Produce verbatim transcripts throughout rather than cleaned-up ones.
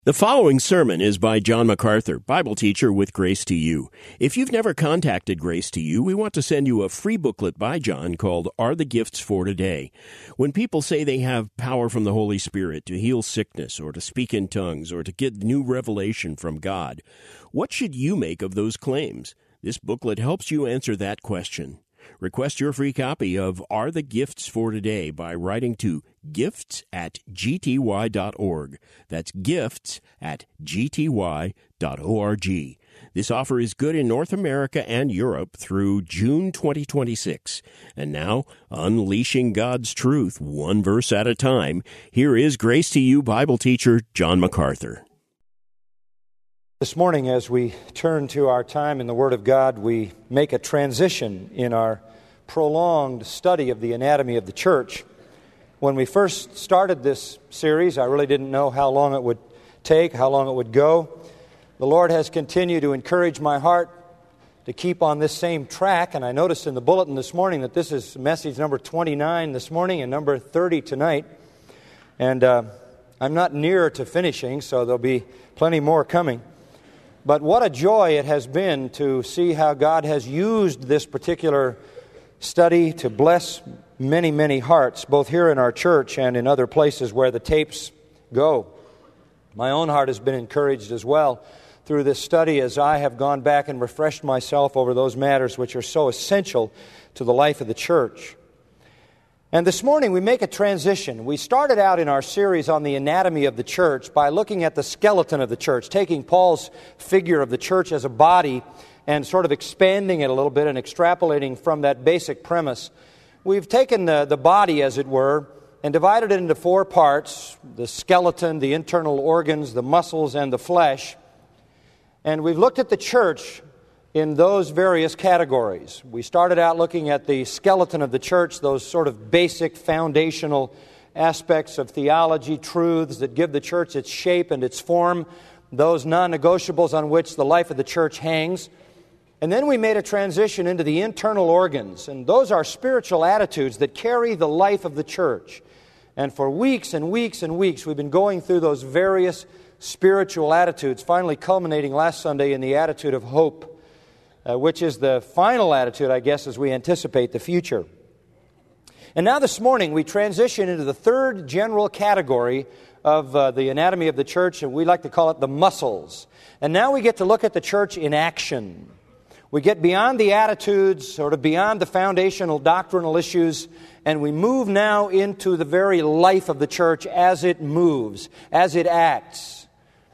The following sermon is by John MacArthur, Bible teacher with Grace to You. If you've never contacted Grace to You, we want to send you a free booklet by John called Are the Gifts for Today? When people say they have power from the Holy Spirit to heal sickness or to speak in tongues or to get new revelation from God, what should you make of those claims? This booklet helps you answer that question. Request your free copy of Are the Gifts for Today by writing to gifts at g t y dot org. That's gifts at g t y dot org. This offer is good in North America and Europe through June twenty twenty-six. And now, unleashing God's truth one verse at a time, here is Grace to You Bible teacher John MacArthur. This morning, as we turn to our time in the Word of God, we make a transition in our prolonged study of the anatomy of the church. When we first started this series, I really didn't know how long it would take, how long it would go. The Lord has continued to encourage my heart to keep on this same track, and I noticed in the bulletin this morning that this is message number twenty-nine this morning and number thirty tonight. And uh, I'm not near to finishing, so there'll be plenty more coming. But what a joy it has been to see how God has used this particular study to bless many, many hearts, both here in our church and in other places where the tapes go. My own heart has been encouraged as well through this study as I have gone back and refreshed myself over those matters which are so essential to the life of the church. And this morning we make a transition. We started out in our series on the anatomy of the church by looking at the skeleton of the church, taking Paul's figure of the church as a body and sort of expanding it a little bit and extrapolating from that basic premise. We've taken the, the body, as it were, and divided it into four parts: the skeleton, the internal organs, the muscles, and the flesh. And we've looked at the church in those various categories. We started out looking at the skeleton of the church, those sort of basic foundational aspects of theology, truths that give the church its shape and its form, those non-negotiables on which the life of the church hangs. And then we made a transition into the internal organs, and those are spiritual attitudes that carry the life of the church. And for weeks and weeks and weeks, we've been going through those various spiritual attitudes, finally culminating last Sunday in the attitude of hope, Uh, which is the final attitude, I guess, as we anticipate the future. And now this morning we transition into the third general category of uh, the anatomy of the church, and we like to call it the muscles. And now we get to look at the church in action. We get beyond the attitudes, sort of beyond the foundational doctrinal issues, and we move now into the very life of the church as it moves, as it acts.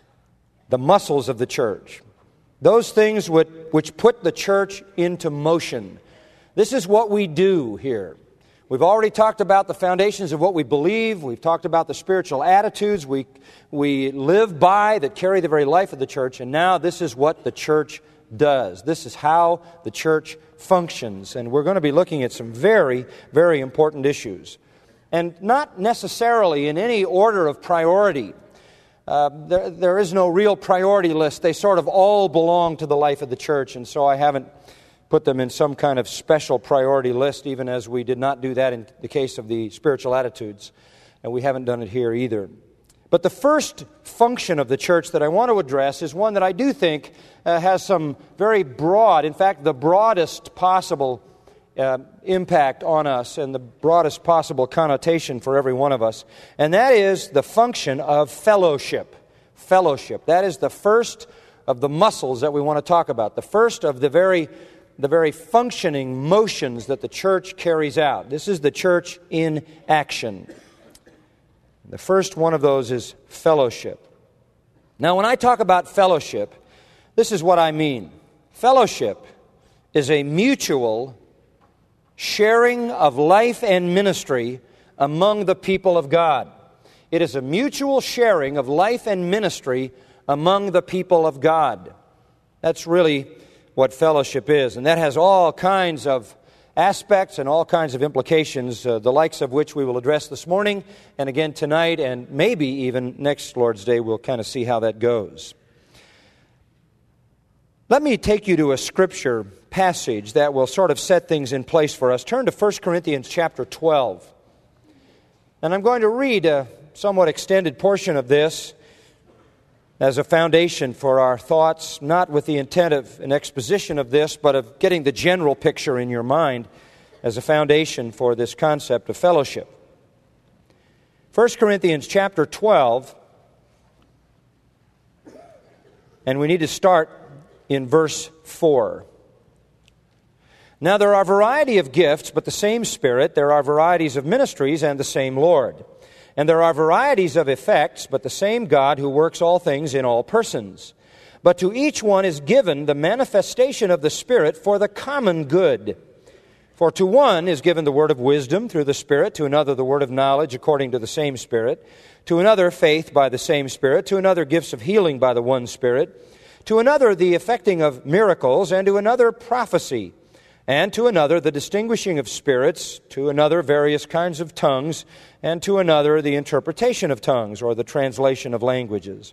The muscles of the church. Those things which, which put the church into motion. This is what we do here. We've already talked about the foundations of what we believe. We've talked about the spiritual attitudes we, we live by that carry the very life of the church. And now this is what the church does. This is how the church functions. And we're going to be looking at some very, very important issues. And not necessarily in any order of priority. Uh, there, there is no real priority list. They sort of all belong to the life of the church, and so I haven't put them in some kind of special priority list, even as we did not do that in the case of the spiritual attitudes, and we haven't done it here either. But the first function of the church that I want to address is one that I do think uh, has some very broad, in fact, the broadest possible Uh, impact on us and the broadest possible connotation for every one of us. And that is the function of fellowship. Fellowship. That is the first of the muscles that we want to talk about. The first of the very, the very functioning motions that the church carries out. This is the church in action. The first one of those is fellowship. Now, when I talk about fellowship, this is what I mean. Fellowship is a mutual sharing of life and ministry among the people of God. It is a mutual sharing of life and ministry among the people of God. That's really what fellowship is. And that has all kinds of aspects and all kinds of implications, uh, the likes of which we will address this morning and again tonight, and maybe even next Lord's Day we'll kind of see how that goes. Let me take you to a scripture passage that will sort of set things in place for us. Turn to First Corinthians chapter twelve. And I'm going to read a somewhat extended portion of this as a foundation for our thoughts, not with the intent of an exposition of this, but of getting the general picture in your mind as a foundation for this concept of fellowship. First Corinthians chapter twelve, and we need to start in verse four. Now there are variety of gifts, but the same Spirit. There are varieties of ministries, and the same Lord. And there are varieties of effects, but the same God who works all things in all persons. But to each one is given the manifestation of the Spirit for the common good. For to one is given the word of wisdom through the Spirit, to another the word of knowledge according to the same Spirit, to another faith by the same Spirit, to another gifts of healing by the one Spirit, to another the effecting of miracles, and to another prophecy, and to another the distinguishing of spirits, to another various kinds of tongues, and to another the interpretation of tongues, or the translation of languages.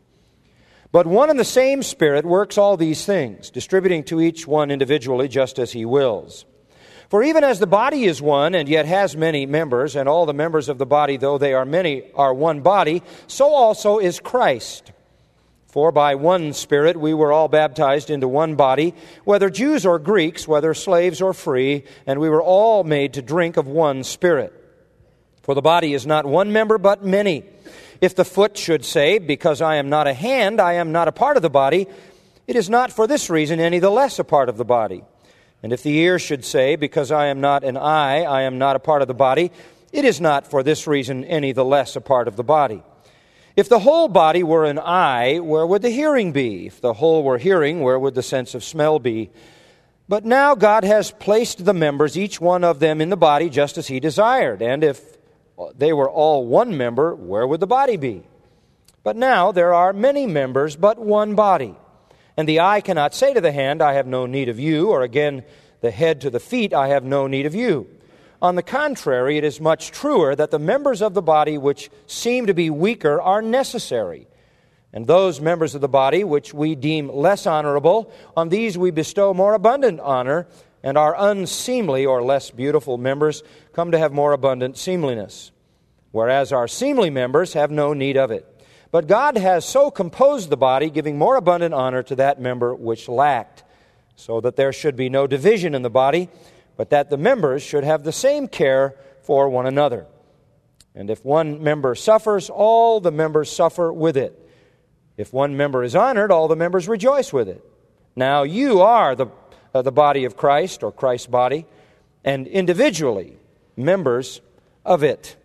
But one and the same Spirit works all these things, distributing to each one individually just as He wills. For even as the body is one, and yet has many members, and all the members of the body, though they are many, are one body, so also is Christ. For by one Spirit we were all baptized into one body, whether Jews or Greeks, whether slaves or free, and we were all made to drink of one Spirit. For the body is not one member, but many. If the foot should say, because I am not a hand, I am not a part of the body, it is not for this reason any the less a part of the body. And if the ear should say, because I am not an eye, I am not a part of the body, it is not for this reason any the less a part of the body. If the whole body were an eye, where would the hearing be? If the whole were hearing, where would the sense of smell be? But now God has placed the members, each one of them, in the body just as He desired. And if they were all one member, where would the body be? But now there are many members, but one body. And the eye cannot say to the hand, I have no need of you, or again, the head to the feet, I have no need of you. On the contrary, it is much truer that the members of the body which seem to be weaker are necessary. And those members of the body which we deem less honorable, on these we bestow more abundant honor, and our unseemly or less beautiful members come to have more abundant seemliness, whereas our seemly members have no need of it. But God has so composed the body, giving more abundant honor to that member which lacked, so that there should be no division in the body, but that the members should have the same care for one another. And if one member suffers, all the members suffer with it. If one member is honored, all the members rejoice with it. Now you are the, uh, the body of Christ, or Christ's body, and individually members of it.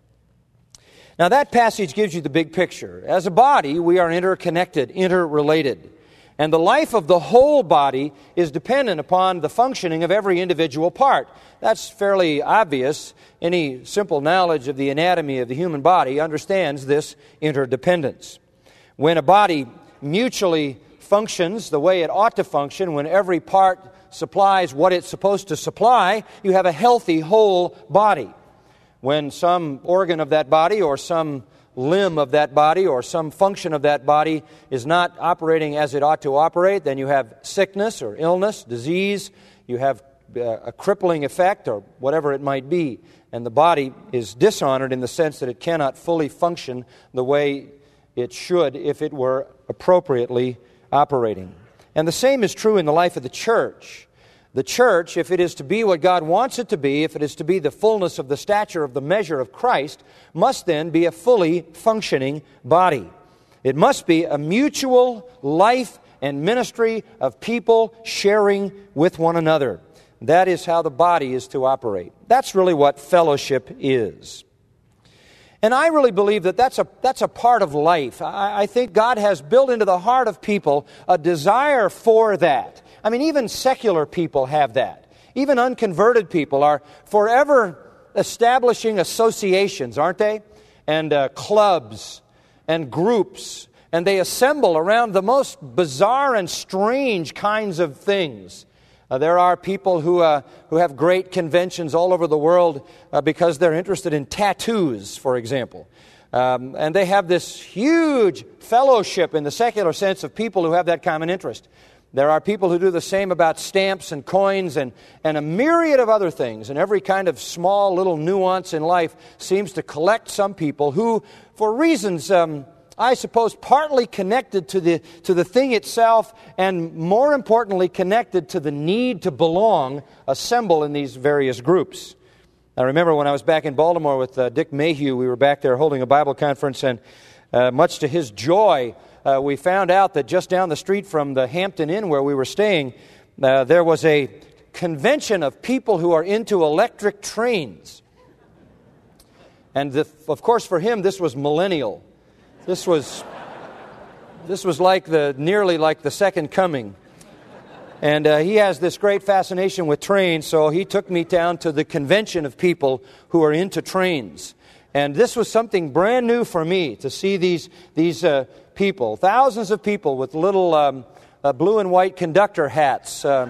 Now that passage gives you the big picture. As a body, we are interconnected, interrelated. And the life of the whole body is dependent upon the functioning of every individual part. That's fairly obvious. Any simple knowledge of the anatomy of the human body understands this interdependence. When a body mutually functions the way it ought to function, when every part supplies what it's supposed to supply, you have a healthy whole body. When some organ of that body or some limb of that body or some function of that body is not operating as it ought to operate, then you have sickness or illness, disease, you have a crippling effect or whatever it might be. And the body is dishonored in the sense that it cannot fully function the way it should if it were appropriately operating. And the same is true in the life of the church. The church, if it is to be what God wants it to be, if it is to be the fullness of the stature of the measure of Christ, must then be a fully functioning body. It must be a mutual life and ministry of people sharing with one another. That is how the body is to operate. That's really what fellowship is. And I really believe that that's a, that's a part of life. I, I think God has built into the heart of people a desire for that. I mean, even secular people have that. Even unconverted people are forever establishing associations, aren't they? And uh, clubs and groups. And they assemble around the most bizarre and strange kinds of things. Uh, there are people who uh, who have great conventions all over the world uh, because they're interested in tattoos, for example. Um, and they have this huge fellowship in the secular sense of people who have that common interest. There are people who do the same about stamps and coins and, and a myriad of other things. And every kind of small little nuance in life seems to collect some people who, for reasons um, I suppose, partly connected to the, to the thing itself, and more importantly, connected to the need to belong, assemble in these various groups. I remember when I was back in Baltimore with uh, Dick Mayhew, we were back there holding a Bible conference, and uh, much to his joy, uh, we found out that just down the street from the Hampton Inn where we were staying, uh, there was a convention of people who are into electric trains. And the, of course for him, this was millennial. This was this was like the nearly like the second coming. And uh, he has this great fascination with trains, so he took me down to the convention of people who are into trains. And this was something brand new for me, to see these, these uh, people, thousands of people with little um, uh, blue and white conductor hats, um,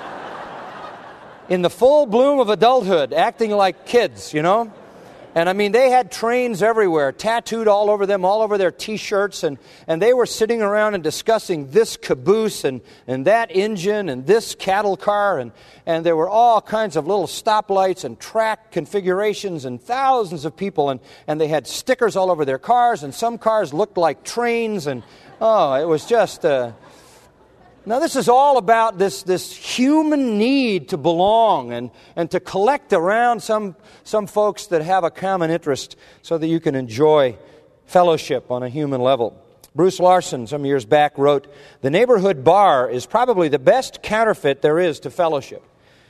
in the full bloom of adulthood, acting like kids, you know. And I mean, they had trains everywhere, tattooed all over them, all over their T-shirts, and, and they were sitting around and discussing this caboose and, and that engine and this cattle car, and, and there were all kinds of little stoplights and track configurations and thousands of people, and, and they had stickers all over their cars, and some cars looked like trains, and oh, it was just... Uh, Now, this is all about this, this human need to belong and, and to collect around some, some folks that have a common interest so that you can enjoy fellowship on a human level. Bruce Larson, some years back, wrote, "The neighborhood bar is probably the best counterfeit there is to fellowship.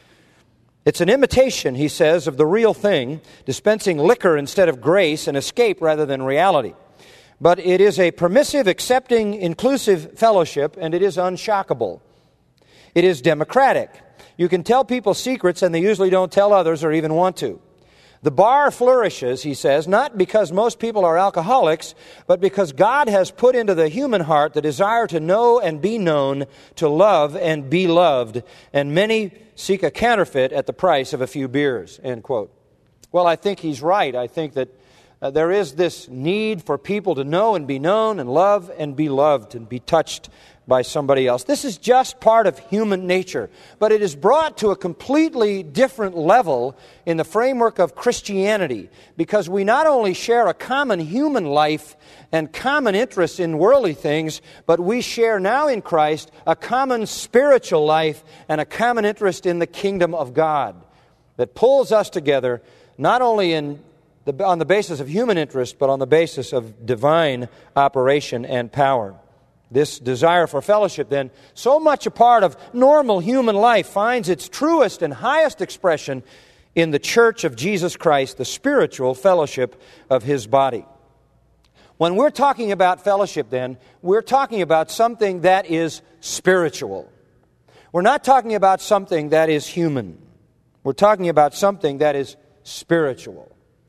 It's an imitation," he says, "of the real thing, dispensing liquor instead of grace and escape rather than reality. But it is a permissive, accepting, inclusive fellowship, and it is unshockable. It is democratic. You can tell people secrets, and they usually don't tell others or even want to. The bar flourishes," he says, "not because most people are alcoholics, but because God has put into the human heart the desire to know and be known, to love and be loved, and many seek a counterfeit at the price of a few beers," end quote. Well, I think he's right. I think that Uh, there is this need for people to know and be known and love and be loved and be touched by somebody else. This is just part of human nature, but it is brought to a completely different level in the framework of Christianity, because we not only share a common human life and common interests in worldly things, but we share now in Christ a common spiritual life and a common interest in the kingdom of God that pulls us together not only in The, on the basis of human interest, but on the basis of divine operation and power. This desire for fellowship, then, so much a part of normal human life, finds its truest and highest expression in the church of Jesus Christ, the spiritual fellowship of His body. When we're talking about fellowship, then, we're talking about something that is spiritual. We're not talking about something that is human. We're talking about something that is spiritual.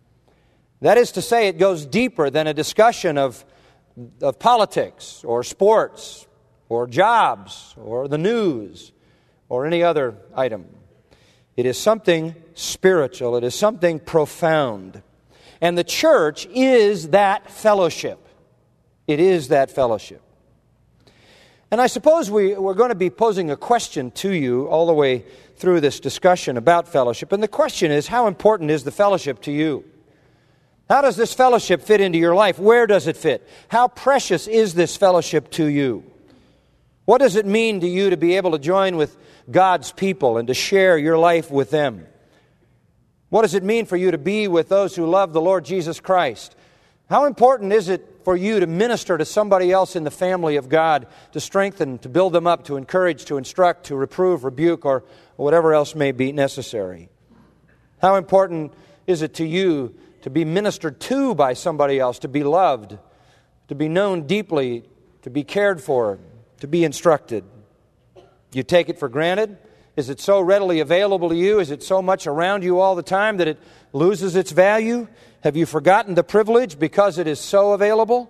That is to say, it goes deeper than a discussion of, of politics or sports or jobs or the news or any other item. It is something spiritual. It is something profound. And the church is that fellowship. It is that fellowship. And I suppose we, we're going to be posing a question to you all the way through this discussion about fellowship. And the question is, how important is the fellowship to you? How does this fellowship fit into your life? Where does it fit? How precious is this fellowship to you? What does it mean to you to be able to join with God's people and to share your life with them? What does it mean for you to be with those who love the Lord Jesus Christ? How important is it for you to minister to somebody else in the family of God, to strengthen, to build them up, to encourage, to instruct, to reprove, rebuke, or whatever else may be necessary? How important is it to you to be ministered to by somebody else, to be loved, to be known deeply, to be cared for, to be instructed? You take it for granted? Is it so readily available to you? Is it so much around you all the time that it loses its value? Have you forgotten the privilege because it is so available?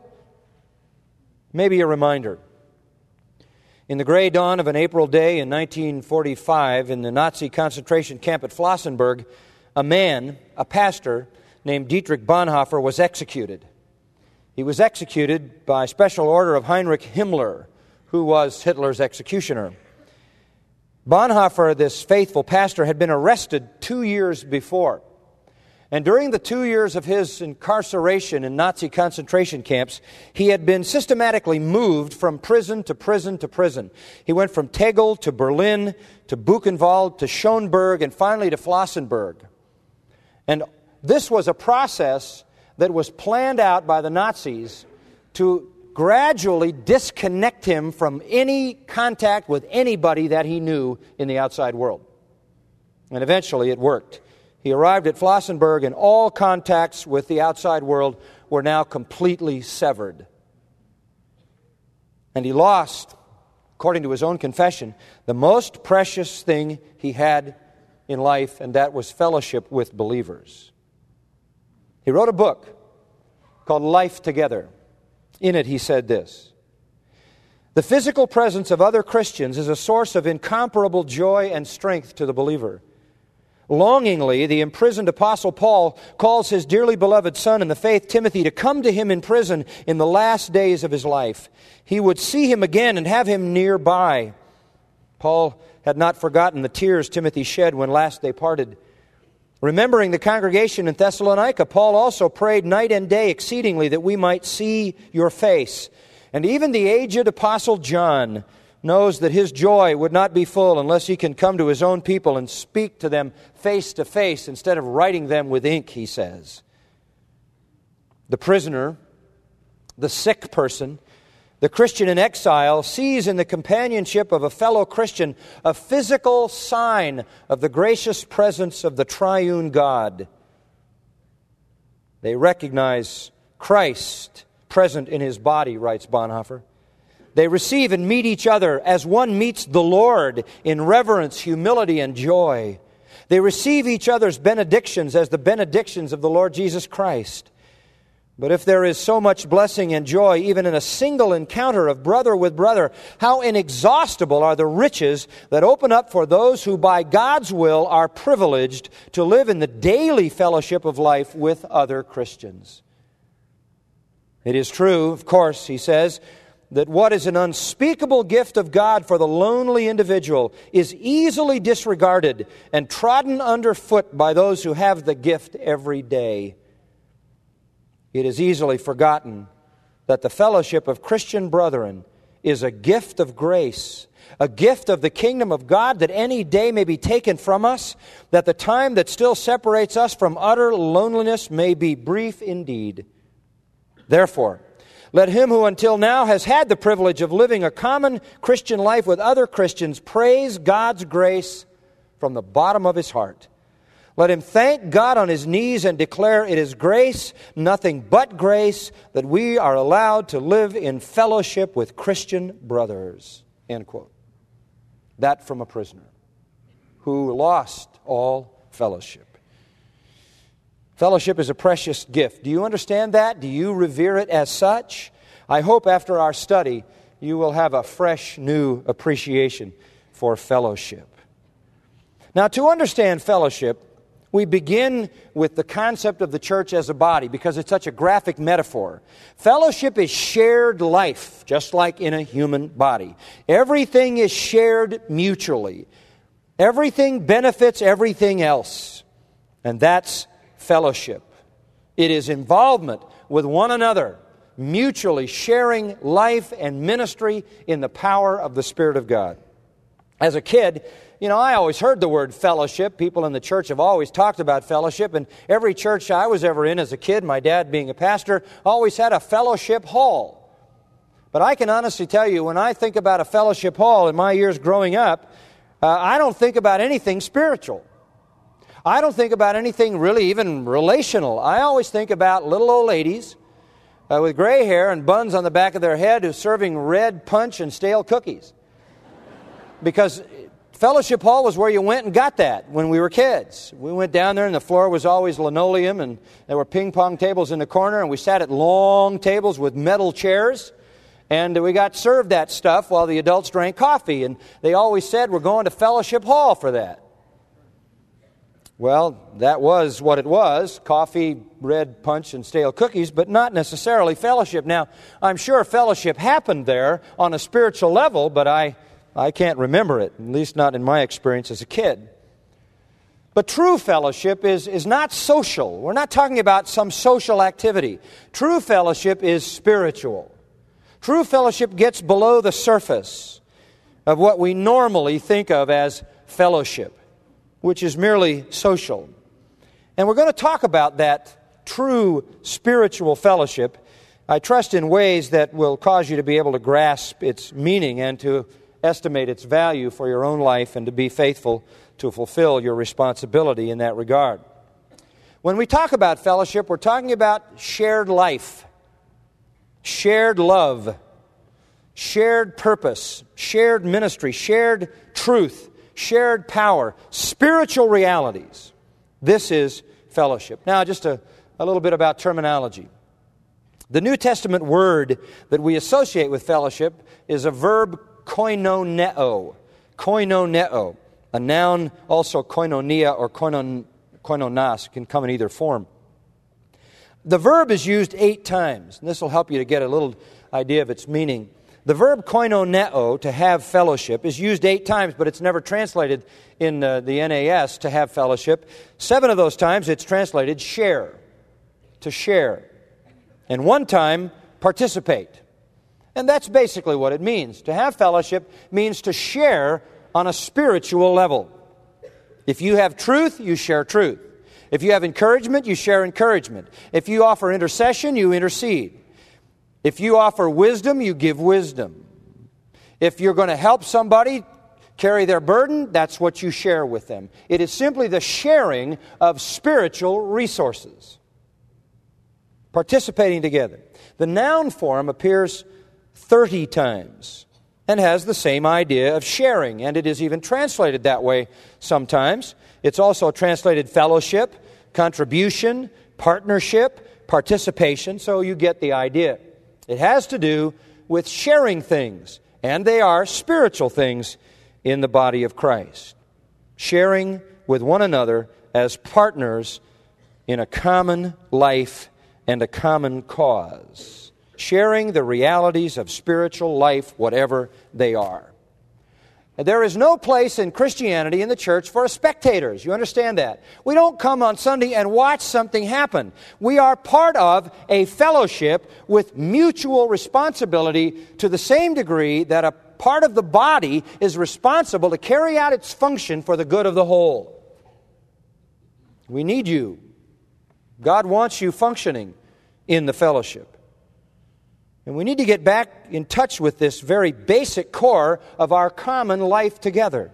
Maybe a reminder. In the gray dawn of an April day in nineteen forty-five in the Nazi concentration camp at Flossenburg, a man, a pastor, named Dietrich Bonhoeffer was executed. He was executed by special order of Heinrich Himmler, who was Hitler's executioner. Bonhoeffer, this faithful pastor, had been arrested two years before. And during the two years of his incarceration in Nazi concentration camps, he had been systematically moved from prison to prison to prison. He went from Tegel to Berlin to Buchenwald to Schönberg and finally to Flossenburg. And this was a process that was planned out by the Nazis to gradually disconnect him from any contact with anybody that he knew in the outside world. And eventually it worked. He arrived at Flossenburg, and all contacts with the outside world were now completely severed. And he lost, according to his own confession, the most precious thing he had in life, and that was fellowship with believers. He wrote a book called Life Together. In it he said this: "The physical presence of other Christians is a source of incomparable joy and strength to the believer. Longingly, the imprisoned Apostle Paul calls his dearly beloved son in the faith, Timothy, to come to him in prison in the last days of his life. He would see him again and have him nearby." Paul had not forgotten the tears Timothy shed when last they parted. Remembering the congregation in Thessalonica, Paul also prayed night and day exceedingly that we might see your face. And even the aged Apostle John knows that his joy would not be full unless he can come to his own people and speak to them face to face instead of writing them with ink, he says. The prisoner, the sick person, the Christian in exile sees in the companionship of a fellow Christian a physical sign of the gracious presence of the triune God. They recognize Christ present in his body, writes Bonhoeffer. They receive and meet each other as one meets the Lord in reverence, humility, and joy. They receive each other's benedictions as the benedictions of the Lord Jesus Christ. But if there is so much blessing and joy even in a single encounter of brother with brother, how inexhaustible are the riches that open up for those who by God's will are privileged to live in the daily fellowship of life with other Christians. It is true, of course, he says, that what is an unspeakable gift of God for the lonely individual is easily disregarded and trodden underfoot by those who have the gift every day. It is easily forgotten that the fellowship of Christian brethren is a gift of grace, a gift of the kingdom of God that any day may be taken from us, that the time that still separates us from utter loneliness may be brief indeed. Therefore, let him who until now has had the privilege of living a common Christian life with other Christians praise God's grace from the bottom of his heart. Let him thank God on his knees and declare it is grace, nothing but grace, that we are allowed to live in fellowship with Christian brothers. End quote. That from a prisoner who lost all fellowship. Fellowship is a precious gift. Do you understand that? Do you revere it as such? I hope after our study you will have a fresh, new appreciation for fellowship. Now, to understand fellowship, we begin with the concept of the church as a body because it's such a graphic metaphor. Fellowship is shared life, just like in a human body. Everything is shared mutually. Everything benefits everything else. And that's fellowship. It is involvement with one another, mutually sharing life and ministry in the power of the Spirit of God. As a kid, you know, I always heard the word fellowship. People in the church have always talked about fellowship, and every church I was ever in as a kid, my dad being a pastor, always had a fellowship hall. But I can honestly tell you, when I think about a fellowship hall in my years growing up, uh, I don't think about anything spiritual. I don't think about anything really even relational. I always think about little old ladies uh, with gray hair and buns on the back of their head who's serving red punch and stale cookies. Because fellowship hall was where you went and got that when we were kids. We went down there and the floor was always linoleum and there were ping pong tables in the corner and we sat at long tables with metal chairs and we got served that stuff while the adults drank coffee, and they always said we're going to fellowship hall for that. Well, that was what it was, coffee, red punch, and stale cookies, but not necessarily fellowship. Now, I'm sure fellowship happened there on a spiritual level, but I, I can't remember it, at least not in my experience as a kid. But true fellowship is, is not social. We're not talking about some social activity. True fellowship is spiritual. True fellowship gets below the surface of what we normally think of as fellowship, which is merely social. And we're going to talk about that true spiritual fellowship, I trust, in ways that will cause you to be able to grasp its meaning and to estimate its value for your own life and to be faithful to fulfill your responsibility in that regard. When we talk about fellowship, we're talking about shared life, shared love, shared purpose, shared ministry, shared truth, shared power, spiritual realities. This is fellowship. Now, just a, a little bit about terminology. The New Testament word that we associate with fellowship is a verb koinoneo. Koinoneo. A noun, also koinonia or koinon, koinonas, can come in either form. The verb is used eight times, and this will help you to get a little idea of its meaning. The verb koinoneo, to have fellowship, is used eight times, but it's never translated in uh, the N A S to have fellowship. Seven of those times it's translated share, to share. And one time, participate. And that's basically what it means. To have fellowship means to share on a spiritual level. If you have truth, you share truth. If you have encouragement, you share encouragement. If you offer intercession, you intercede. If you offer wisdom, you give wisdom. If you're going to help somebody carry their burden, that's what you share with them. It is simply the sharing of spiritual resources. Participating together. The noun form appears thirty times and has the same idea of sharing, and it is even translated that way sometimes. It's also translated fellowship, contribution, partnership, participation, so you get the idea. It has to do with sharing things, and they are spiritual things in the body of Christ. Sharing with one another as partners in a common life and a common cause. Sharing the realities of spiritual life, whatever they are. And there is no place in Christianity in the church for spectators. You understand that? We don't come on Sunday and watch something happen. We are part of a fellowship with mutual responsibility to the same degree that a part of the body is responsible to carry out its function for the good of the whole. We need you. God wants you functioning in the fellowship. And we need to get back in touch with this very basic core of our common life together.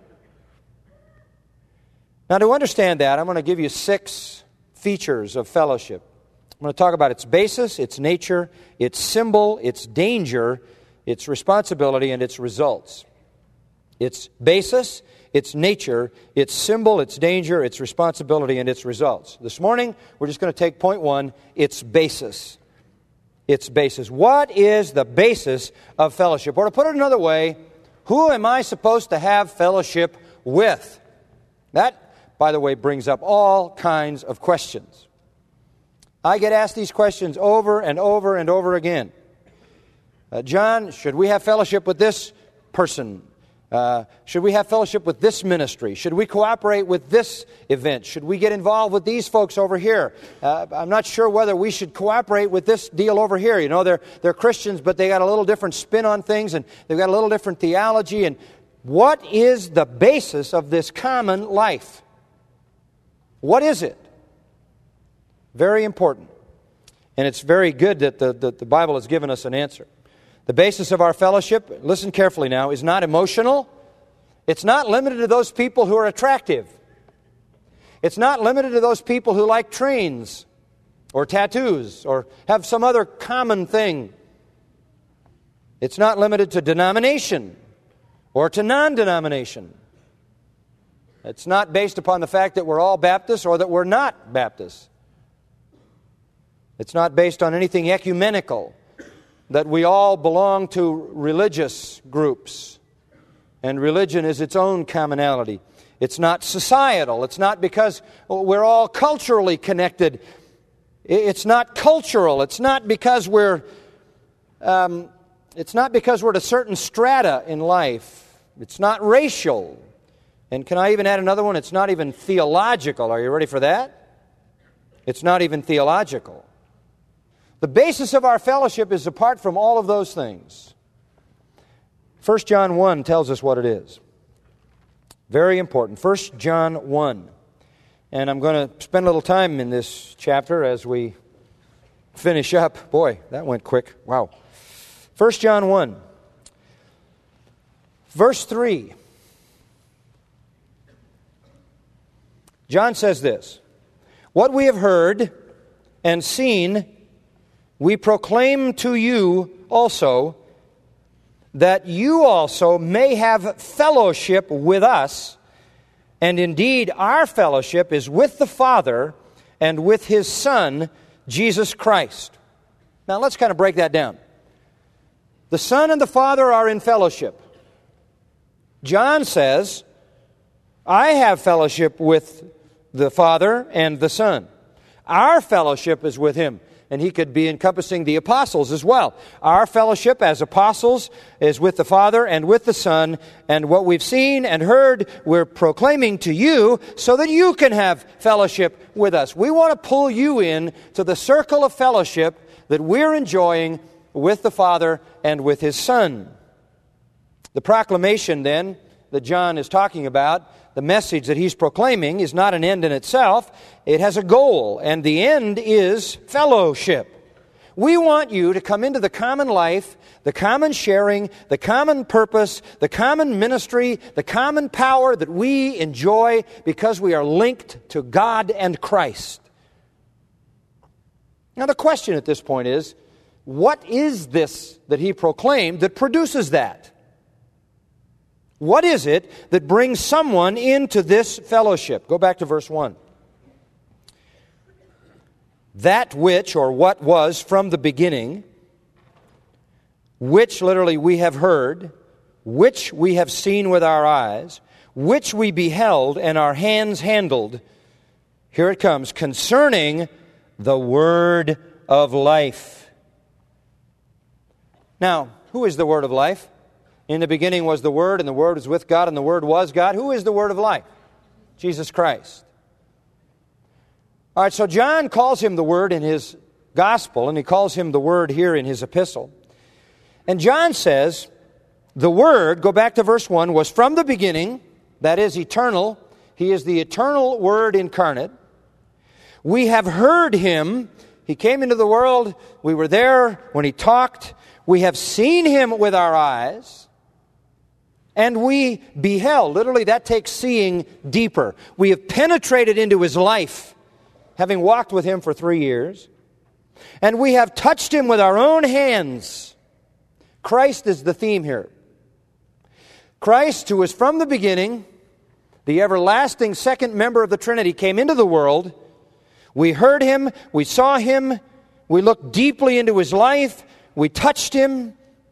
Now, to understand that, I'm going to give you six features of fellowship. I'm going to talk about its basis, its nature, its symbol, its danger, its responsibility, and its results. Its basis, its nature, its symbol, its danger, its responsibility, and its results. This morning, we're just going to take point one, its basis. Its basis. What is the basis of fellowship? Or to put it another way, who am I supposed to have fellowship with? That, by the way, brings up all kinds of questions. I get asked these questions over and over and over again. Uh, John, should we have fellowship with this person? Uh, should we have fellowship with this ministry? Should we cooperate with this event? Should we get involved with these folks over here? Uh, I'm not sure whether we should cooperate with this deal over here. You know, they're, they're Christians, but they got a little different spin on things, and they've got a little different theology. And what is the basis of this common life? What is it? Very important. And it's very good that the, the, the Bible has given us an answer. The basis of our fellowship, listen carefully now, is not emotional. It's not limited to those people who are attractive. It's not limited to those people who like trains or tattoos or have some other common thing. It's not limited to denomination or to non-denomination. It's not based upon the fact that we're all Baptists or that we're not Baptists. It's not based on anything ecumenical, that we all belong to religious groups, and religion is its own commonality. It's not societal. It's not because we're all culturally connected. It's not cultural. It's not because we're. Um, it's not because we're at a certain strata in life. It's not racial. And can I even add another one? It's not even theological. Are you ready for that? It's not even theological. The basis of our fellowship is apart from all of those things. First John one tells us what it is. Very important. First John one. And I'm going to spend a little time in this chapter as we finish up. Boy, that went quick. Wow. First John one. Verse three. John says this, "What we have heard and seen, we proclaim to you also, that you also may have fellowship with us. And indeed, our fellowship is with the Father and with His Son, Jesus Christ." Now, let's kind of break that down. The Son and the Father are in fellowship. John says, I have fellowship with the Father and the Son. Our fellowship is with Him. And he could be encompassing the apostles as well. Our fellowship as apostles is with the Father and with the Son. And what we've seen and heard, we're proclaiming to you so that you can have fellowship with us. We want to pull you in to the circle of fellowship that we're enjoying with the Father and with His Son. The proclamation, then, that John is talking about, the message that he's proclaiming, is not an end in itself. It has a goal, and the end is fellowship. We want you to come into the common life, the common sharing, the common purpose, the common ministry, the common power that we enjoy because we are linked to God and Christ. Now the question at this point is, what is this that he proclaimed that produces that? What is it that brings someone into this fellowship? Go back to verse one. That which, or what was from the beginning, which literally we have heard, which we have seen with our eyes, which we beheld and our hands handled, here it comes, concerning the word of life. Now, who is the word of life? In the beginning was the Word, and the Word was with God, and the Word was God. Who is the Word of life? Jesus Christ. All right, so John calls Him the Word in his Gospel, and he calls Him the Word here in his epistle. And John says, the Word, go back to verse one, was from the beginning, that is eternal. He is the eternal Word incarnate. We have heard Him. He came into the world. We were there when He talked. We have seen Him with our eyes. And we beheld. Literally, that takes seeing deeper. We have penetrated into His life, having walked with Him for three years. And we have touched Him with our own hands. Christ is the theme here. Christ, who was from the beginning, the everlasting second member of the Trinity, came into the world. We heard Him. We saw Him. We looked deeply into His life. We touched Him.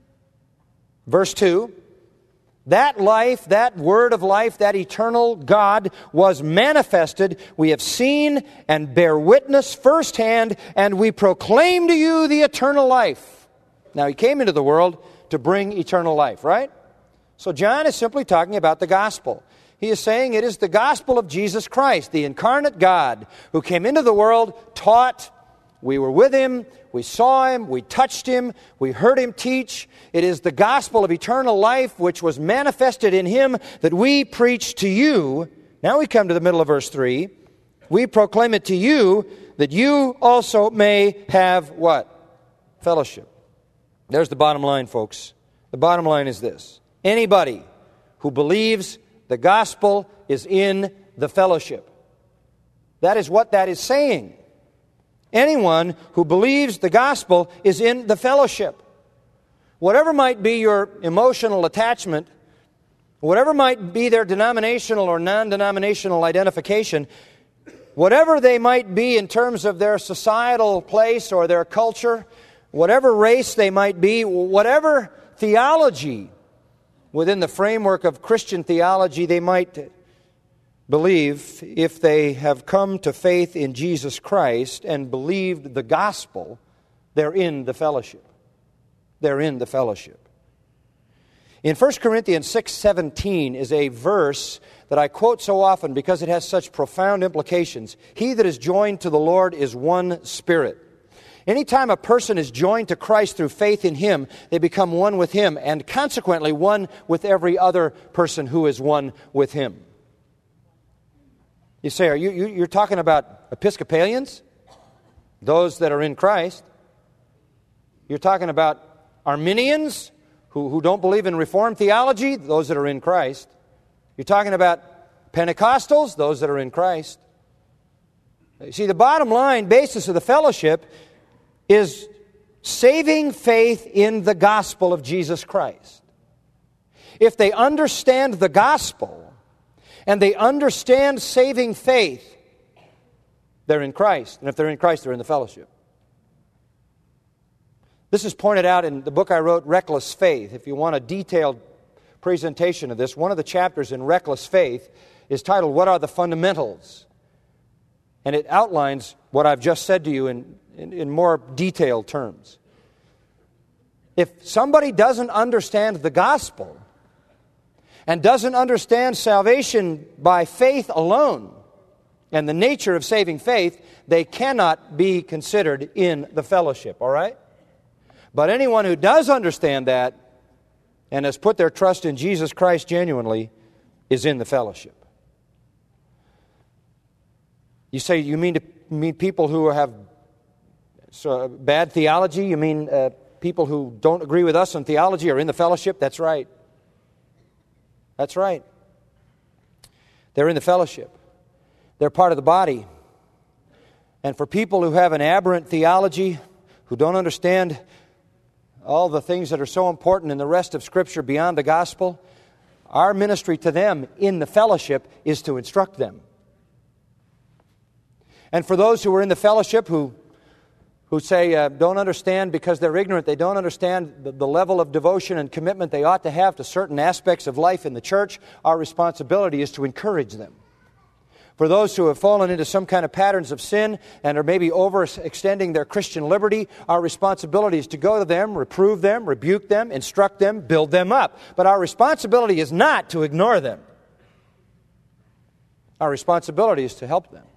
Verse two. That life, that word of life, that eternal God was manifested. We have seen and bear witness firsthand, and we proclaim to you the eternal life. Now, He came into the world to bring eternal life, right? So John is simply talking about the gospel. He is saying it is the gospel of Jesus Christ, the incarnate God, who came into the world, taught. We were with Him, we saw Him, we touched Him, we heard Him teach. It is the gospel of eternal life which was manifested in Him that we preach to you. Now we come to the middle of verse three. We proclaim it to you that you also may have what? Fellowship. There's the bottom line, folks. The bottom line is this. Anybody who believes the gospel is in the fellowship. That is what that is saying. Anyone who believes the gospel is in the fellowship. Whatever might be your emotional attachment, whatever might be their denominational or non-denominational identification, whatever they might be in terms of their societal place or their culture, whatever race they might be, whatever theology within the framework of Christian theology they might believe, if they have come to faith in Jesus Christ and believed the gospel, they're in the fellowship. They're in the fellowship. In First Corinthians six seventeen is a verse that I quote so often because it has such profound implications. He that is joined to the Lord is one spirit. Anytime a person is joined to Christ through faith in Him, they become one with Him, and consequently one with every other person who is one with Him. You say, are you, you you're talking about Episcopalians? Those that are in Christ? You're talking about Arminians who, who don't believe in Reformed theology? Those that are in Christ. You're talking about Pentecostals? Those that are in Christ. You see, the bottom line basis of the fellowship is saving faith in the gospel of Jesus Christ. If they understand the gospel and they understand saving faith, they're in Christ. And if they're in Christ, they're in the fellowship. This is pointed out in the book I wrote, Reckless Faith. If you want a detailed presentation of this, one of the chapters in Reckless Faith is titled, What Are the Fundamentals? And it outlines what I've just said to you in, in, in more detailed terms. If somebody doesn't understand the gospel and doesn't understand salvation by faith alone and the nature of saving faith, they cannot be considered in the fellowship, all right? But anyone who does understand that and has put their trust in Jesus Christ genuinely is in the fellowship. You say, you mean to mean people who have so, bad theology? You mean uh, people who don't agree with us on theology are in the fellowship? That's right. That's right. They're in the fellowship. They're part of the body. And for people who have an aberrant theology, who don't understand all the things that are so important in the rest of Scripture beyond the gospel, our ministry to them in the fellowship is to instruct them. And for those who are in the fellowship who who say uh, don't understand because they're ignorant, they don't understand the, the level of devotion and commitment they ought to have to certain aspects of life in the church, our responsibility is to encourage them. For those who have fallen into some kind of patterns of sin and are maybe overextending their Christian liberty, our responsibility is to go to them, reprove them, rebuke them, instruct them, build them up. But our responsibility is not to ignore them. Our responsibility is to help them.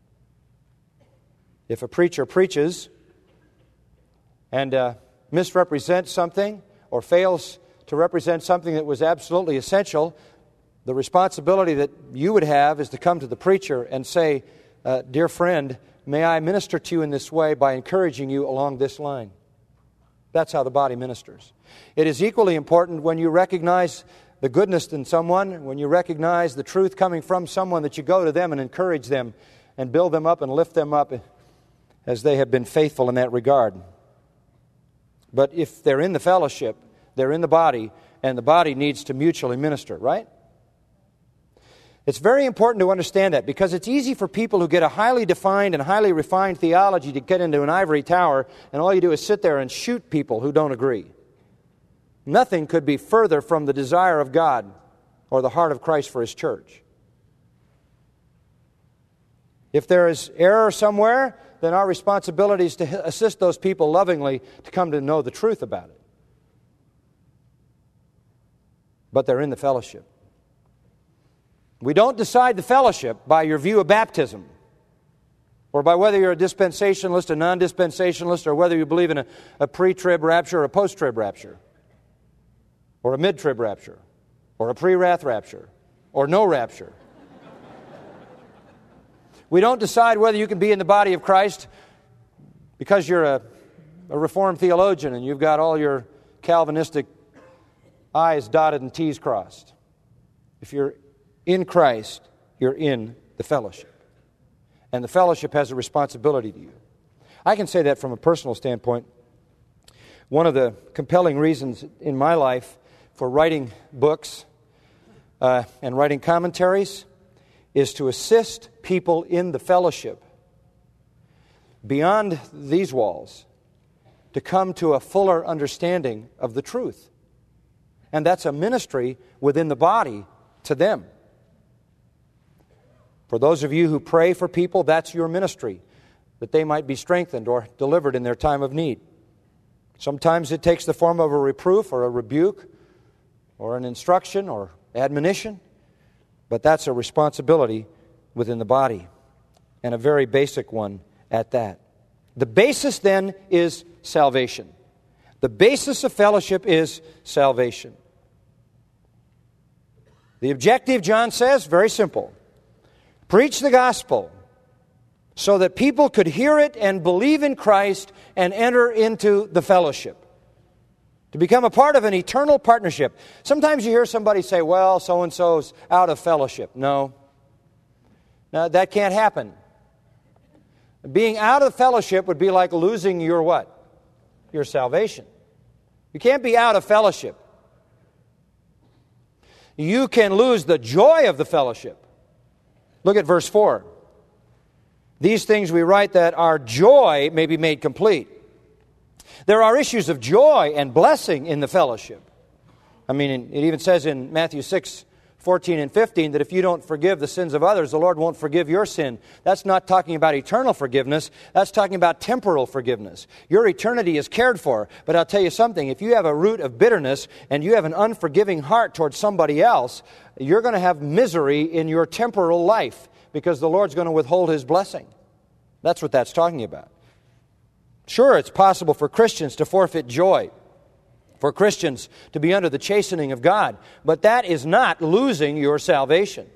If a preacher preaches and uh, misrepresents something or fails to represent something that was absolutely essential, the responsibility that you would have is to come to the preacher and say, uh, dear friend, may I minister to you in this way by encouraging you along this line. That's how the body ministers. It is equally important when you recognize the goodness in someone, when you recognize the truth coming from someone, that you go to them and encourage them and build them up and lift them up as they have been faithful in that regard. But if they're in the fellowship, they're in the body, and the body needs to mutually minister, right? It's very important to understand that, because it's easy for people who get a highly defined and highly refined theology to get into an ivory tower, and all you do is sit there and shoot people who don't agree. Nothing could be further from the desire of God or the heart of Christ for His church. If there is error somewhere, then our responsibility is to assist those people lovingly to come to know the truth about it. But they're in the fellowship. We don't decide the fellowship by your view of baptism, or by whether you're a dispensationalist, a non-dispensationalist, or whether you believe in a, a pre-trib rapture or a post-trib rapture, or a mid-trib rapture, or a pre-wrath rapture, or no rapture. We don't decide whether you can be in the body of Christ because you're a, a Reformed theologian and you've got all your Calvinistic I's dotted and T's crossed. If you're in Christ, you're in the fellowship. And the fellowship has a responsibility to you. I can say that from a personal standpoint. One of the compelling reasons in my life for writing books uh, and writing commentaries is to assist people in the fellowship beyond these walls to come to a fuller understanding of the truth. And that's a ministry within the body to them. For those of you who pray for people, that's your ministry, that they might be strengthened or delivered in their time of need. Sometimes it takes the form of a reproof or a rebuke or an instruction or admonition, but that's a responsibility within the body, and a very basic one at that. The basis then is salvation. The basis of fellowship is salvation. The objective, John says, very simple. Preach the gospel so that people could hear it and believe in Christ and enter into the fellowship. To become a part of an eternal partnership. Sometimes you hear somebody say, well, so-and-so's out of fellowship. No. No, that can't happen. Being out of fellowship would be like losing your what? Your salvation. You can't be out of fellowship. You can lose the joy of the fellowship. Look at verse four. These things we write that our joy may be made complete. There are issues of joy and blessing in the fellowship. I mean, it even says in Matthew six, fourteen and fifteen that if you don't forgive the sins of others, the Lord won't forgive your sin. That's not talking about eternal forgiveness. That's talking about temporal forgiveness. Your eternity is cared for. But I'll tell you something. If you have a root of bitterness and you have an unforgiving heart towards somebody else, you're going to have misery in your temporal life because the Lord's going to withhold His blessing. That's what that's talking about. Sure, it's possible for Christians to forfeit joy, for Christians to be under the chastening of God, but that is not losing your salvation.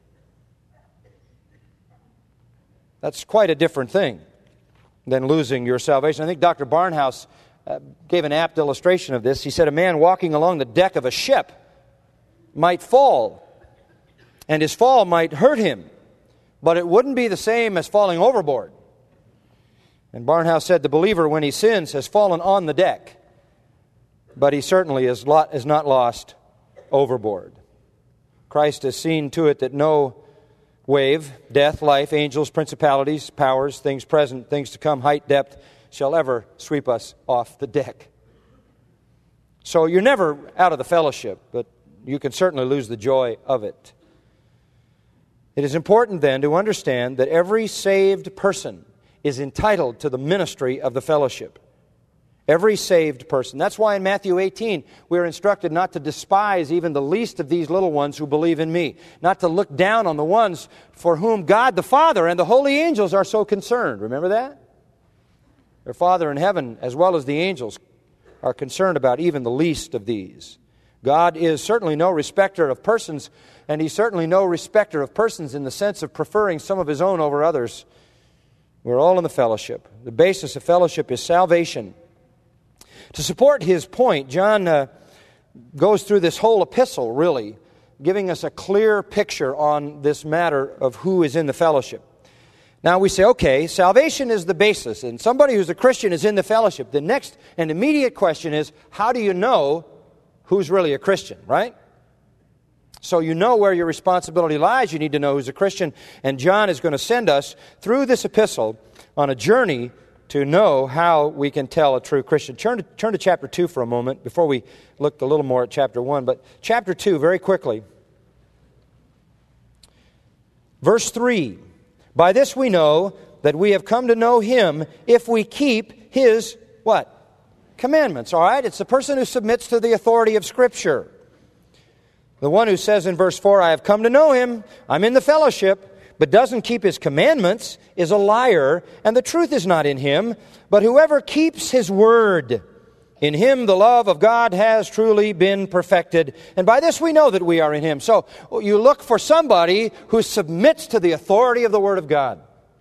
That's quite a different thing than losing your salvation. I think Doctor Barnhouse uh, gave an apt illustration of this. He said a man walking along the deck of a ship might fall, and his fall might hurt him, but it wouldn't be the same as falling overboard. And Barnhouse said the believer, when he sins, has fallen on the deck, but he certainly is not lost overboard. Christ has seen to it that no wave, death, life, angels, principalities, powers, things present, things to come, height, depth, shall ever sweep us off the deck. So you're never out of the fellowship, but you can certainly lose the joy of it. It is important then to understand that every saved person is entitled to the ministry of the fellowship. Every saved person. That's why in Matthew eighteen, we are instructed not to despise even the least of these little ones who believe in me. Not to look down on the ones for whom God the Father and the holy angels are so concerned. Remember that? Their Father in heaven, as well as the angels, are concerned about even the least of these. God is certainly no respecter of persons, and He's certainly no respecter of persons in the sense of preferring some of His own over others. We're all in the fellowship. The basis of fellowship is salvation. To support his point, John uh, goes through this whole epistle, really, giving us a clear picture on this matter of who is in the fellowship. Now we say, okay, salvation is the basis, and somebody who's a Christian is in the fellowship. The next and immediate question is, how do you know who's really a Christian, right? So you know where your responsibility lies. You need to know who's a Christian. And John is going to send us through this epistle on a journey to know how we can tell a true Christian. Turn to, turn to chapter two for a moment before we look a little more at chapter one. But chapter two, very quickly. Verse three. By this we know that we have come to know Him if we keep His, what? Commandments, all right? It's the person who submits to the authority of Scripture. The one who says in verse four, I have come to know Him, I'm in the fellowship, but doesn't keep His commandments is a liar, and the truth is not in him. But whoever keeps His word, in him the love of God has truly been perfected. And by this we know that we are in Him. So you look for somebody who submits to the authority of the Word of God.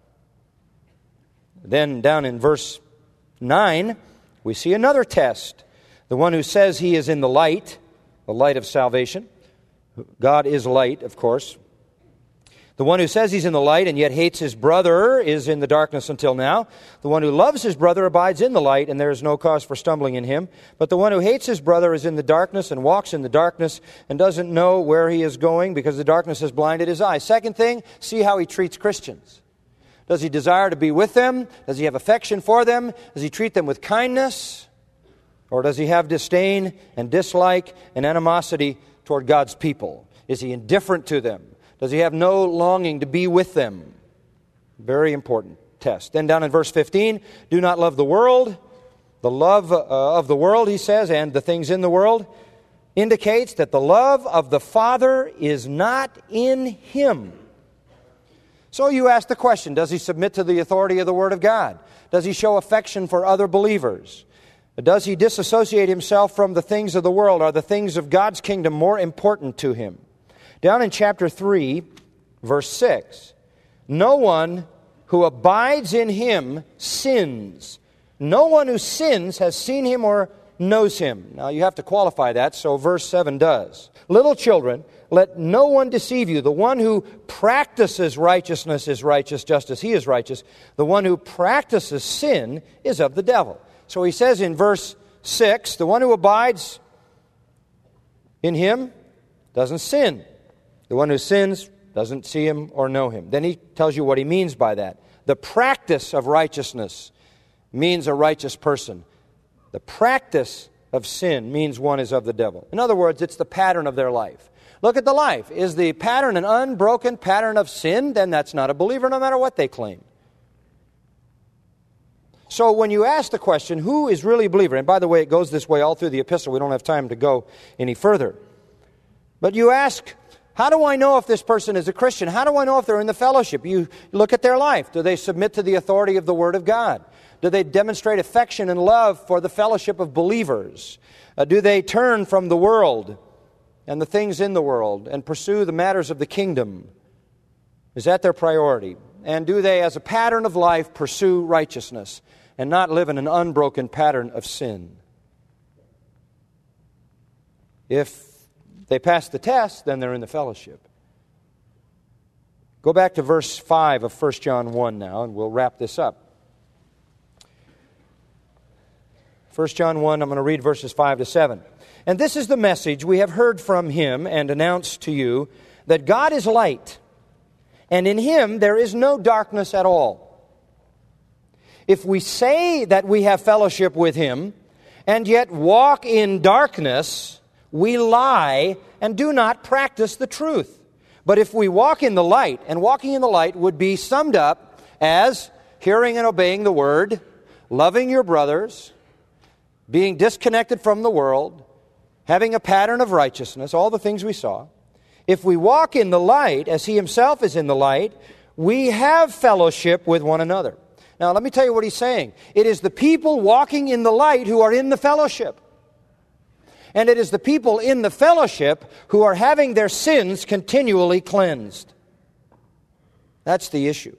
Then down in verse nine, we see another test. The one who says he is in the light, the light of salvation. God is light, of course. The one who says he's in the light and yet hates his brother is in the darkness until now. The one who loves his brother abides in the light, and there is no cause for stumbling in him. But the one who hates his brother is in the darkness and walks in the darkness and doesn't know where he is going because the darkness has blinded his eyes. Second thing, see how he treats Christians. Does he desire to be with them? Does he have affection for them? Does he treat them with kindness? Or does he have disdain and dislike and animosity toward God's people? Is he indifferent to them? Does he have no longing to be with them? Very important test. Then down in verse fifteen, do not love the world. The love uh, of the world, he says, and the things in the world. indicates that the love of the Father is not in him. So you ask the question, does he submit to the authority of the Word of God? Does he show affection for other believers? Does he disassociate himself from the things of the world? Are the things of God's kingdom more important to him? Down in chapter three, verse six, no one who abides in him sins. No one who sins has seen him or knows him. Now you have to qualify that, so verse seven does. Little children, let no one deceive you. The one who practices righteousness is righteous just as he is righteous. The one who practices sin is of the devil. So he says in verse six, the one who abides in him doesn't sin. The one who sins doesn't see him or know him. Then he tells you what he means by that. The practice of righteousness means a righteous person. The practice of sin means one is of the devil. In other words, it's the pattern of their life. Look at the life. Is the pattern an unbroken pattern of sin? Then that's not a believer no matter what they claim. So when you ask the question, who is really a believer? And by the way, it goes this way all through the epistle. We don't have time to go any further. But you ask, how do I know if this person is a Christian? How do I know if they're in the fellowship? You look at their life. Do they submit to the authority of the Word of God? Do they demonstrate affection and love for the fellowship of believers? Uh, do they turn from the world and the things in the world and pursue the matters of the kingdom? Is that their priority? And do they, as a pattern of life, pursue righteousness and not live in an unbroken pattern of sin? If they pass the test, then they're in the fellowship. Go back to verse five of First John one now, and we'll wrap this up. First John one, I'm going to read verses five to seven. And this is the message we have heard from him and announced to you, that God is light, and in him there is no darkness at all. If we say that we have fellowship with him, and yet walk in darkness, we lie and do not practice the truth. But if we walk in the light, and walking in the light would be summed up as hearing and obeying the word, loving your brothers, being disconnected from the world, having a pattern of righteousness, all the things we saw. If we walk in the light, as he himself is in the light, we have fellowship with one another. Now, let me tell you what he's saying. It is the people walking in the light who are in the fellowship. And it is the people in the fellowship who are having their sins continually cleansed. That's the issue.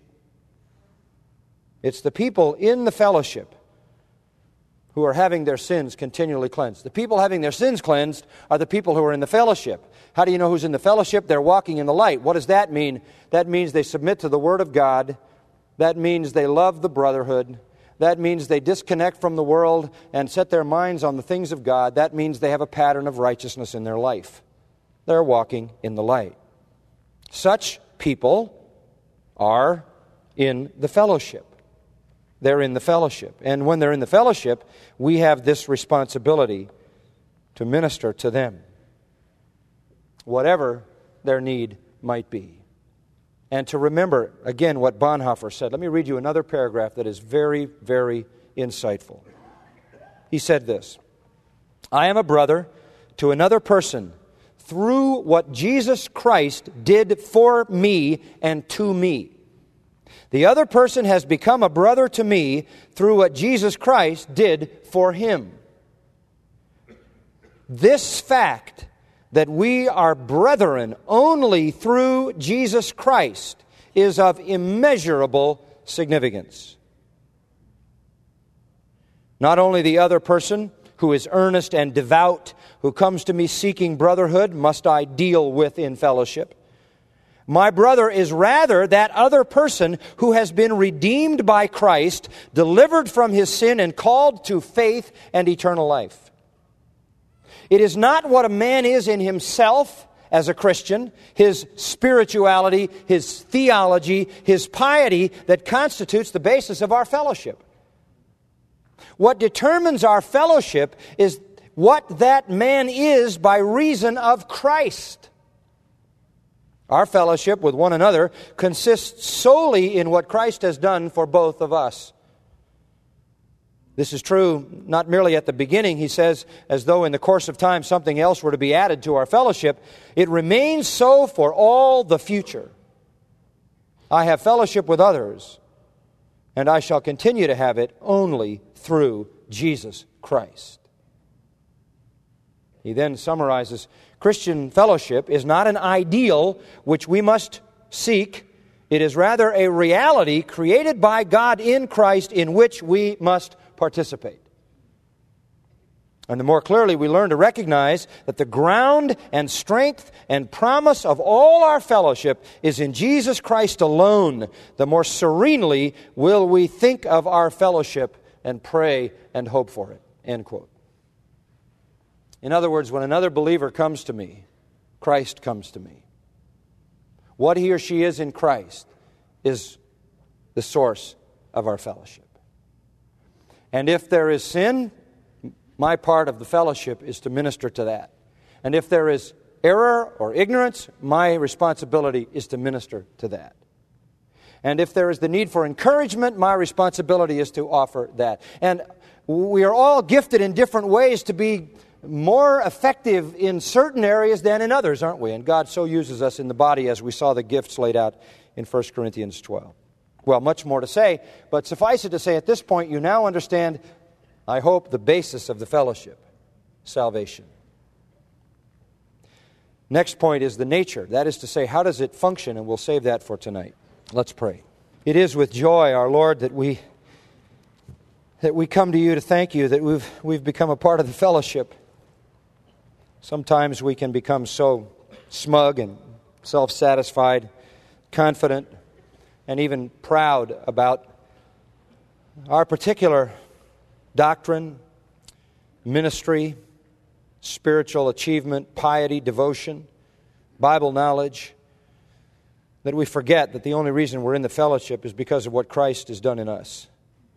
It's the people in the fellowship who are having their sins continually cleansed. The people having their sins cleansed are the people who are in the fellowship. How do you know who's in the fellowship? They're walking in the light. What does that mean? That means they submit to the Word of God. That means they love the brotherhood. That means they disconnect from the world and set their minds on the things of God. That means they have a pattern of righteousness in their life. They're walking in the light. Such people are in the fellowship. They're in the fellowship. And when they're in the fellowship, we have this responsibility to minister to them, whatever their need might be. And to remember, again, what Bonhoeffer said. Let me read you another paragraph that is very, very insightful. He said this: I am a brother to another person through what Jesus Christ did for me and to me. The other person has become a brother to me through what Jesus Christ did for him. This fact that we are brethren only through Jesus Christ is of immeasurable significance. Not only the other person who is earnest and devout, who comes to me seeking brotherhood, must I deal with in fellowship. My brother is rather that other person who has been redeemed by Christ, delivered from his sin, and called to faith and eternal life. It is not what a man is in himself as a Christian, his spirituality, his theology, his piety, that constitutes the basis of our fellowship. What determines our fellowship is what that man is by reason of Christ. Our fellowship with one another consists solely in what Christ has done for both of us. This is true not merely at the beginning, he says, as though in the course of time something else were to be added to our fellowship. It remains so for all the future. I have fellowship with others, and I shall continue to have it only through Jesus Christ. He then summarizes, Christian fellowship is not an ideal which we must seek. It is rather a reality created by God in Christ in which we must participate. And the more clearly we learn to recognize that the ground and strength and promise of all our fellowship is in Jesus Christ alone, the more serenely will we think of our fellowship and pray and hope for it. End quote. In other words, when another believer comes to me, Christ comes to me. What he or she is in Christ is the source of our fellowship. And if there is sin, my part of the fellowship is to minister to that. And if there is error or ignorance, my responsibility is to minister to that. And if there is the need for encouragement, my responsibility is to offer that. And we are all gifted in different ways to be more effective in certain areas than in others, aren't we? And God so uses us in the body, as we saw the gifts laid out in First Corinthians twelve. Well, much more to say, but suffice it to say at this point, you now understand, I hope, the basis of the fellowship, salvation. Next point is the nature. That is to say, how does it function? And we'll save that for tonight. Let's pray. It is with joy, our Lord, that we that we come to you to thank you that we've we've become a part of the fellowship. Sometimes we can become so smug and self-satisfied, confident, and even proud about our particular doctrine, ministry, spiritual achievement, piety, devotion, Bible knowledge, that we forget that the only reason we're in the fellowship is because of what Christ has done in us.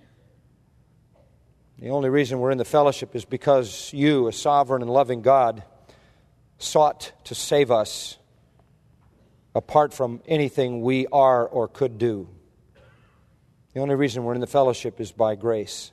The only reason we're in the fellowship is because you, a sovereign and loving God, sought to save us apart from anything we are or could do. The only reason we're in the fellowship is by grace.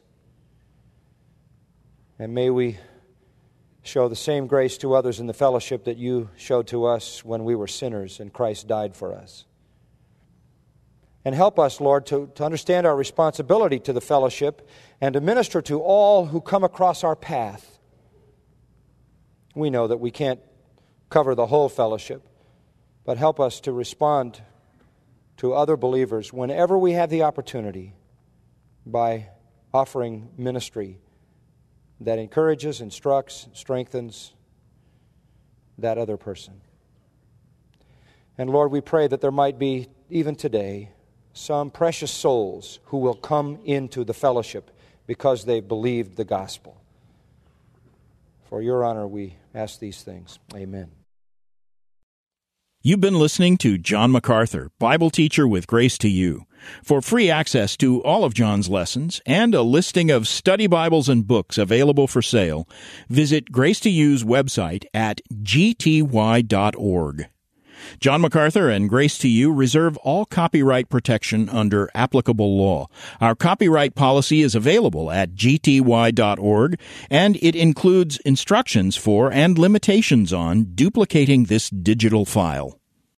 And may we show the same grace to others in the fellowship that you showed to us when we were sinners and Christ died for us. And help us, Lord, to, to understand our responsibility to the fellowship and to minister to all who come across our path. We know that we can't cover the whole fellowship, but help us to respond to other believers whenever we have the opportunity by offering ministry that encourages, instructs, strengthens that other person. And Lord, we pray that there might be, even today, some precious souls who will come into the fellowship because they've believed the gospel. For your honor, we ask these things. Amen. You've been listening to John MacArthur, Bible teacher with Grace to You. For free access to all of John's lessons and a listing of study Bibles and books available for sale, visit Grace to You's website at g t y dot org. John MacArthur and Grace to You reserve all copyright protection under applicable law. Our copyright policy is available at g t y dot org, and it includes instructions for and limitations on duplicating this digital file.